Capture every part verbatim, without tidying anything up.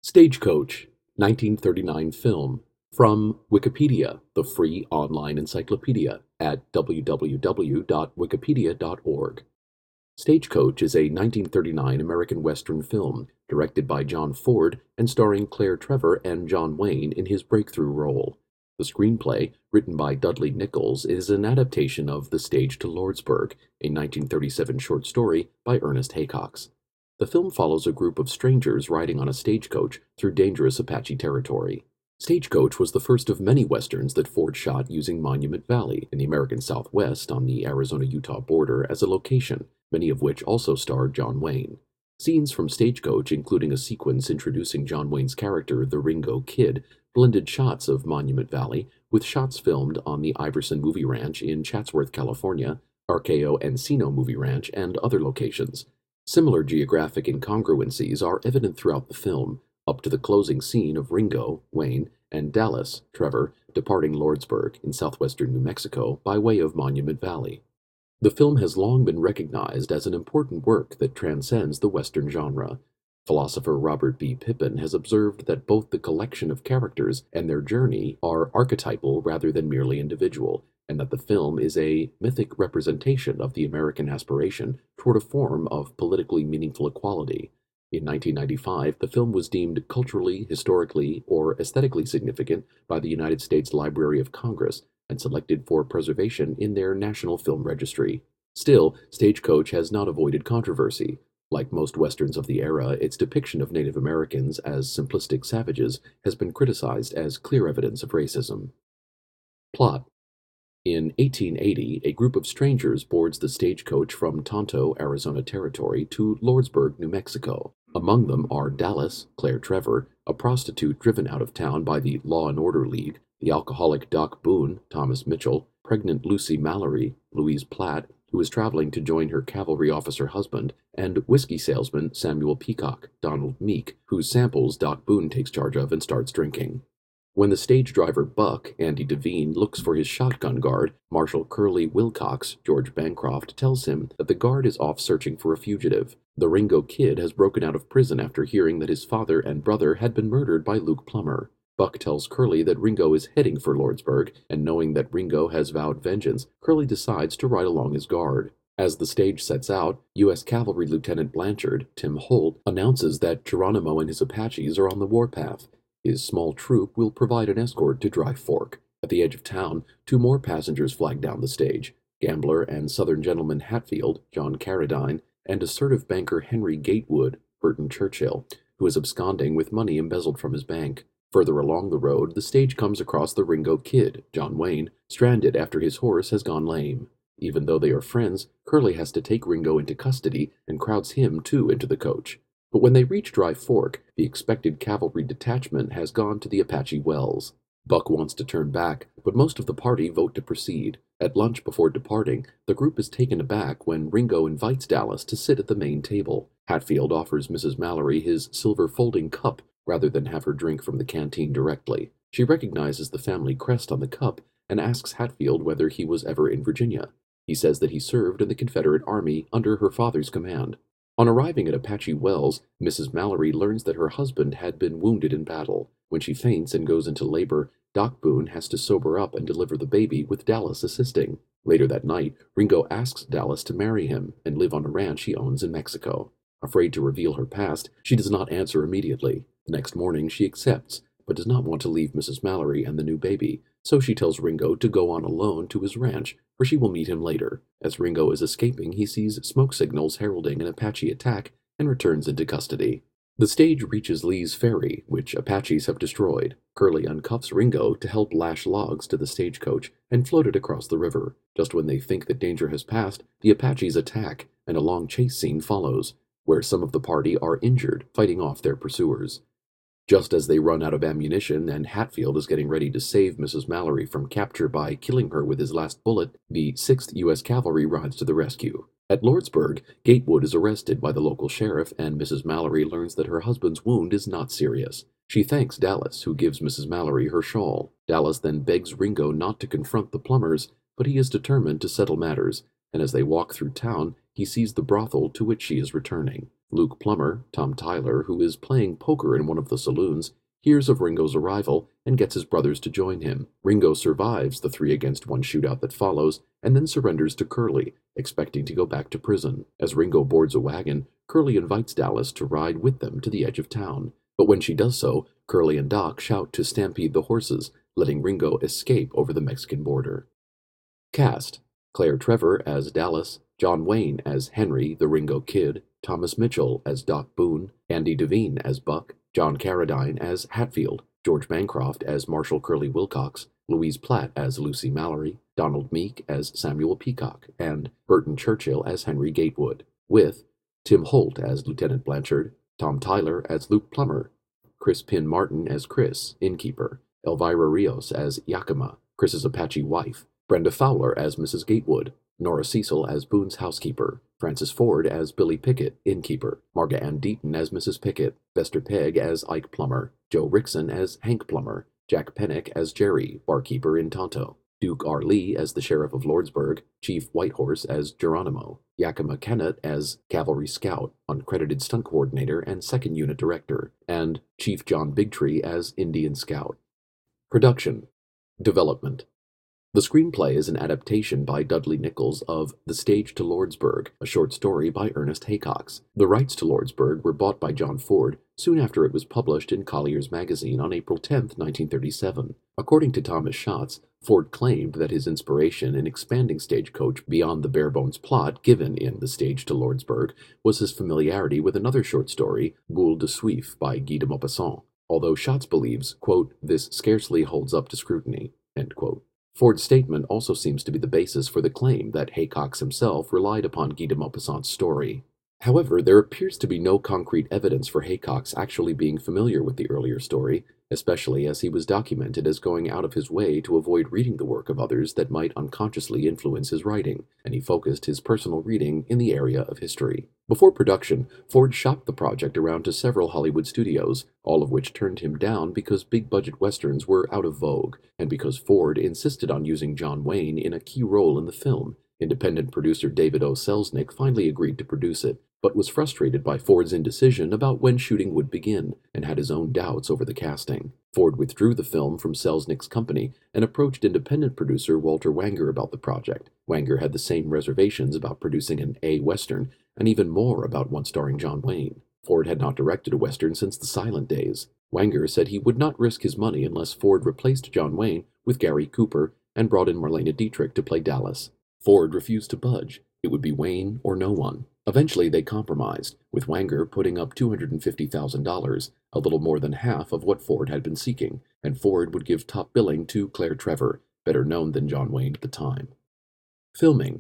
Stagecoach, nineteen thirty-nine film. From Wikipedia, the free online encyclopedia, at w w w dot wikipedia dot org. Stagecoach is a nineteen thirty-nine American Western film directed by John Ford and starring Claire Trevor and John Wayne in his breakthrough role. The screenplay, written by Dudley Nichols, is an adaptation of The Stage to Lordsburg, a nineteen thirty-seven short story by Ernest Haycox. The film follows a group of strangers riding on a stagecoach through dangerous Apache territory. Stagecoach was the first of many westerns that Ford shot using Monument Valley in the American Southwest on the Arizona-Utah border as a location, many of which also starred John Wayne. Scenes from Stagecoach, including a sequence introducing John Wayne's character, the Ringo Kid, blended shots of Monument Valley with shots filmed on the Iverson Movie Ranch in Chatsworth, California, Arceo Encino Movie Ranch, and other locations. Similar geographic incongruencies are evident throughout the film, up to the closing scene of Ringo, Wayne, and Dallas, Trevor, departing Lordsburg in southwestern New Mexico by way of Monument Valley. The film has long been recognized as an important work that transcends the Western genre. Philosopher Robert B. Pippin has observed that both the collection of characters and their journey are archetypal rather than merely individual, and that the film is a mythic representation of the American aspiration toward a form of politically meaningful equality. In nineteen ninety-five, the film was deemed culturally, historically, or aesthetically significant by the United States Library of Congress and selected for preservation in their National Film Registry. Still, Stagecoach has not avoided controversy. Like most westerns of the era, its depiction of Native Americans as simplistic savages has been criticized as clear evidence of racism. Plot. In eighteen eighty, a group of strangers boards the stagecoach from Tonto, Arizona Territory to Lordsburg, New Mexico. Among them are Dallas, Claire Trevor, a prostitute driven out of town by the Law and Order League, the alcoholic Doc Boone, Thomas Mitchell, pregnant Lucy Mallory, Louise Platt, who is traveling to join her cavalry officer husband, and whiskey salesman Samuel Peacock, Donald Meek, whose samples Doc Boone takes charge of and starts drinking. When the stage driver Buck, Andy Devine, looks for his shotgun guard, Marshal Curly Wilcox, George Bancroft, tells him that the guard is off searching for a fugitive. The Ringo Kid has broken out of prison after hearing that his father and brother had been murdered by Luke Plummer. Buck tells Curly that Ringo is heading for Lordsburg, and knowing that Ringo has vowed vengeance, Curly decides to ride along as guard. As the stage sets out, U S Cavalry Lieutenant Blanchard, Tim Holt, announces that Geronimo and his Apaches are on the warpath. His small troop will provide an escort to Dry Fork. At the edge of town, two more passengers flag down the stage. Gambler and Southern gentleman Hatfield, John Carradine, and assertive banker Henry Gatewood, Burton Churchill, who is absconding with money embezzled from his bank. Further along the road, the stage comes across the Ringo Kid, John Wayne, stranded after his horse has gone lame. Even though they are friends, Curly has to take Ringo into custody and crowds him too into the coach. But when they reach Dry Fork, the expected cavalry detachment has gone to the Apache Wells. Buck wants to turn back, but most of the party vote to proceed. At lunch before departing, the group is taken aback when Ringo invites Dallas to sit at the main table. Hatfield offers Missus Mallory his silver folding cup rather than have her drink from the canteen directly. She recognizes the family crest on the cup and asks Hatfield whether he was ever in Virginia. He says that he served in the Confederate Army under her father's command. On arriving at Apache Wells, Missus Mallory learns that her husband had been wounded in battle. When she faints and goes into labor, Doc Boone has to sober up and deliver the baby with Dallas assisting. Later that night, Ringo asks Dallas to marry him and live on a ranch he owns in Mexico. Afraid to reveal her past, she does not answer immediately. The next morning, she accepts, but does not want to leave Missus Mallory and the new baby, so she tells Ringo to go on alone to his ranch, where she will meet him later. As Ringo is escaping, he sees smoke signals heralding an Apache attack and returns into custody. The stage reaches Lee's Ferry, which Apaches have destroyed. Curly uncuffs Ringo to help lash logs to the stagecoach and float it across the river. Just when they think that danger has passed, the Apaches attack, and a long chase scene follows, where some of the party are injured fighting off their pursuers. Just as they run out of ammunition and Hatfield is getting ready to save Missus Mallory from capture by killing her with his last bullet, the sixth U S Cavalry rides to the rescue. At Lordsburg, Gatewood is arrested by the local sheriff, and Missus Mallory learns that her husband's wound is not serious. She thanks Dallas, who gives Missus Mallory her shawl. Dallas then begs Ringo not to confront the Plumbers, but he is determined to settle matters, and as they walk through town, he sees the brothel to which she is returning. Luke Plummer, Tom Tyler, who is playing poker in one of the saloons, hears of Ringo's arrival and gets his brothers to join him. Ringo survives the three against one shootout that follows and then surrenders to Curly, expecting to go back to prison. As Ringo boards a wagon, Curly invites Dallas to ride with them to the edge of town. But when she does so, Curly and Doc shout to stampede the horses, letting Ringo escape over the Mexican border. Cast: Claire Trevor as Dallas, John Wayne as Henry, the Ringo Kid, Thomas Mitchell as Doc Boone, Andy Devine as Buck, John Carradine as Hatfield, George Bancroft as Marshall Curly Wilcox, Louise Platt as Lucy Mallory, Donald Meek as Samuel Peacock, and Burton Churchill as Henry Gatewood, with Tim Holt as Lieutenant Blanchard, Tom Tyler as Luke Plummer, Chris Pin Martin as Chris, innkeeper, Elvira Rios as Yakima, Chris's Apache wife, Brenda Fowler as Missus Gatewood, Nora Cecil as Boone's housekeeper, Francis Ford as Billy Pickett, innkeeper, Marga Ann Deaton as Missus Pickett, Bester Pegg as Ike Plummer, Joe Rickson as Hank Plummer, Jack Pennick as Jerry, barkeeper in Tonto, Duke R. Lee as the Sheriff of Lordsburg, Chief Whitehorse as Geronimo, Yakima Kennett as Cavalry Scout, uncredited stunt coordinator and second unit director, and Chief John Bigtree as Indian Scout. Production. Development. The screenplay is an adaptation by Dudley Nichols of The Stage to Lordsburg, a short story by Ernest Haycox. The rights to Lordsburg were bought by John Ford soon after it was published in Collier's Magazine on April tenth, nineteen thirty-seven. According to Thomas Schatz, Ford claimed that his inspiration in expanding Stagecoach beyond the bare-bones plot given in The Stage to Lordsburg was his familiarity with another short story, Boule de Suif, by Guy de Maupassant, although Schatz believes, quote, "this scarcely holds up to scrutiny," end quote. Ford's statement also seems to be the basis for the claim that Haycox himself relied upon Guy de Maupassant's story. However, there appears to be no concrete evidence for Haycox actually being familiar with the earlier story, especially as he was documented as going out of his way to avoid reading the work of others that might unconsciously influence his writing, and he focused his personal reading in the area of history. Before production, Ford shopped the project around to several Hollywood studios, all of which turned him down because big-budget westerns were out of vogue, and because Ford insisted on using John Wayne in a key role in the film. Independent producer David O. Selznick finally agreed to produce it, but was frustrated by Ford's indecision about when shooting would begin, and had his own doubts over the casting. Ford withdrew the film from Selznick's company and approached independent producer Walter Wanger about the project. Wanger had the same reservations about producing an A-Western, and even more about one starring John Wayne. Ford had not directed a Western since the silent days. Wanger said he would not risk his money unless Ford replaced John Wayne with Gary Cooper and brought in Marlena Dietrich to play Dallas. Ford refused to budge. It would be Wayne or no one. Eventually they compromised, with Wanger putting up two hundred fifty thousand dollars, a little more than half of what Ford had been seeking, and Ford would give top billing to Claire Trevor, better known than John Wayne at the time. Filming.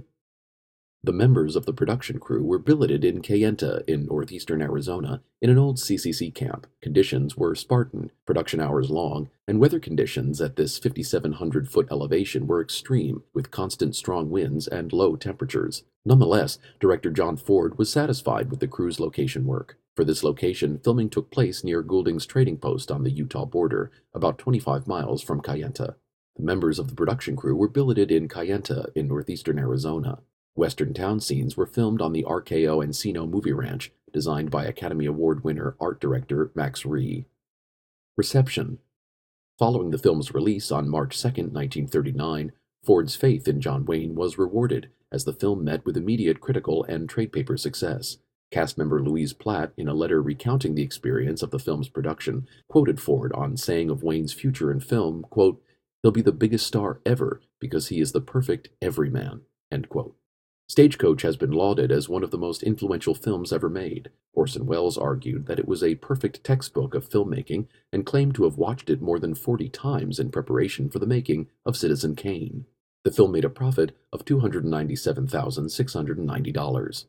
The members of the production crew were billeted in Kayenta in northeastern Arizona in an old C C C camp. Conditions were Spartan, production hours long, and weather conditions at this fifty-seven hundred foot elevation were extreme, with constant strong winds and low temperatures. Nonetheless, director John Ford was satisfied with the crew's location work. For this location, filming took place near Goulding's trading post on the Utah border, about twenty-five miles from Kayenta. The members of the production crew were billeted in Kayenta in northeastern Arizona. Western town scenes were filmed on the R K O Encino Movie Ranch, designed by Academy Award winner art director Max Rhee. Reception. Following the film's release on March second, nineteen thirty-nine, Ford's faith in John Wayne was rewarded, as the film met with immediate critical and trade paper success. Cast member Louise Platt, in a letter recounting the experience of the film's production, quoted Ford on saying of Wayne's future in film, quote, "He'll be the biggest star ever because he is the perfect everyman," end quote. Stagecoach has been lauded as one of the most influential films ever made. Orson Welles argued that it was a perfect textbook of filmmaking and claimed to have watched it more than forty times in preparation for the making of Citizen Kane. The film made a profit of two hundred ninety-seven thousand six hundred ninety dollars.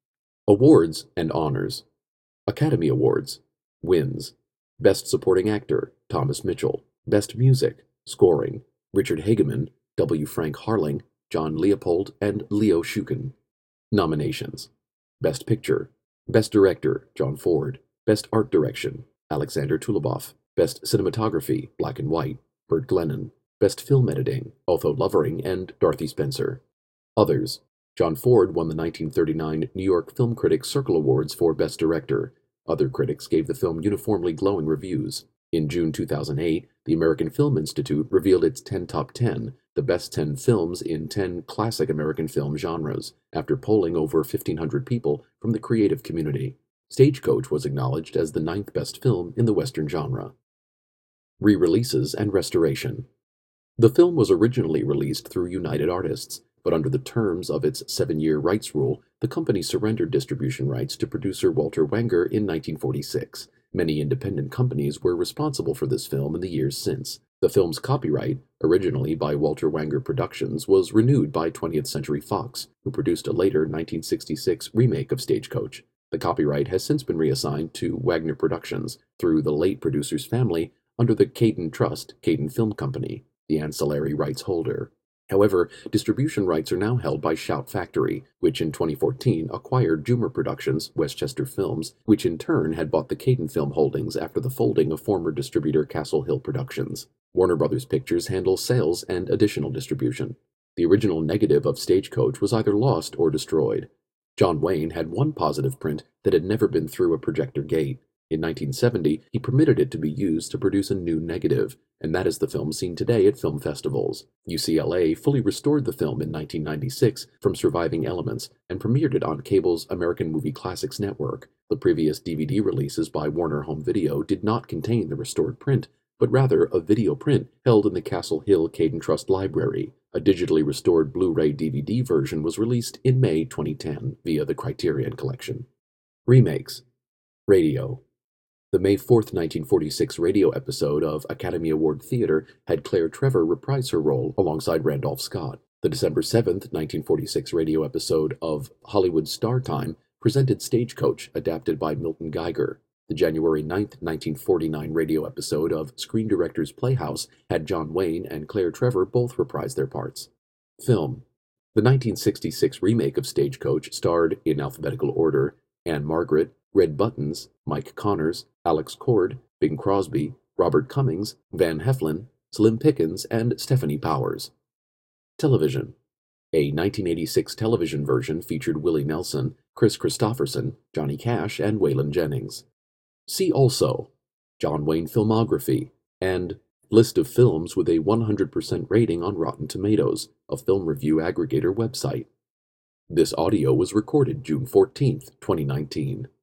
Awards and honors. Academy Awards. Wins. Best Supporting Actor, Thomas Mitchell. Best Music, Scoring, Richard Hageman, W. Frank Harling, John Leopold, and Leo Shukin. Nominations. Best Picture. Best Director, John Ford. Best Art Direction, Alexander Tulubov. Best Cinematography, Black and White, Burt Glennon. Best Film Editing, Otho Lovering and Dorothy Spencer. Others. John Ford won the nineteen thirty-nine New York Film Critics Circle Awards for Best Director. Other critics gave the film uniformly glowing reviews. In June two thousand eight, the American Film Institute revealed its ten Top ten, the best ten films in ten classic American film genres, after polling over fifteen hundred people from the creative community. Stagecoach was acknowledged as the ninth best film in the Western genre. Re-releases and restoration. The film was originally released through United Artists, but under the terms of its seven-year rights rule, the company surrendered distribution rights to producer Walter Wanger in nineteen forty-six. Many independent companies were responsible for this film in the years since. The film's copyright, originally by Walter Wanger Productions, was renewed by twentieth Century Fox, who produced a later nineteen sixty-six remake of Stagecoach. The copyright has since been reassigned to Wagner Productions through the late producer's family under the Cayden Trust, Cayden Film Company, the ancillary rights holder. However, distribution rights are now held by Shout Factory, which in twenty fourteen acquired Jumer Productions, Westchester Films, which in turn had bought the Cayden Film holdings after the folding of former distributor Castle Hill Productions. Warner Brothers Pictures handles sales and additional distribution. The original negative of Stagecoach was either lost or destroyed. John Wayne had one positive print that had never been through a projector gate. In nineteen seventy, he permitted it to be used to produce a new negative, and that is the film seen today at film festivals. U C L A fully restored the film in nineteen ninety-six from surviving elements and premiered it on cable's American Movie Classics network. The previous D V D releases by Warner Home Video did not contain the restored print, but rather a video print held in the Castle Hill Cayden Trust Library. A digitally restored Blu-ray D V D version was released in May twenty ten via the Criterion Collection. Remakes. Radio. The May fourth, nineteen forty-six radio episode of Academy Award Theater had Claire Trevor reprise her role alongside Randolph Scott. The December seventh, nineteen forty-six radio episode of Hollywood Star Time presented Stagecoach, adapted by Milton Geiger. The January ninth, nineteen forty-nine radio episode of Screen Directors Playhouse had John Wayne and Claire Trevor both reprise their parts. Film. The nineteen sixty-six remake of Stagecoach starred, in alphabetical order, Anne Margaret, Red Buttons, Mike Connors, Alex Cord, Bing Crosby, Robert Cummings, Van Heflin, Slim Pickens, and Stephanie Powers. Television. A nineteen eighty-six television version featured Willie Nelson, Chris Christopherson, Johnny Cash, and Waylon Jennings. See also John Wayne Filmography and List of films with a one hundred percent rating on Rotten Tomatoes, a film review aggregator website. This audio was recorded June fourteenth, twenty nineteen.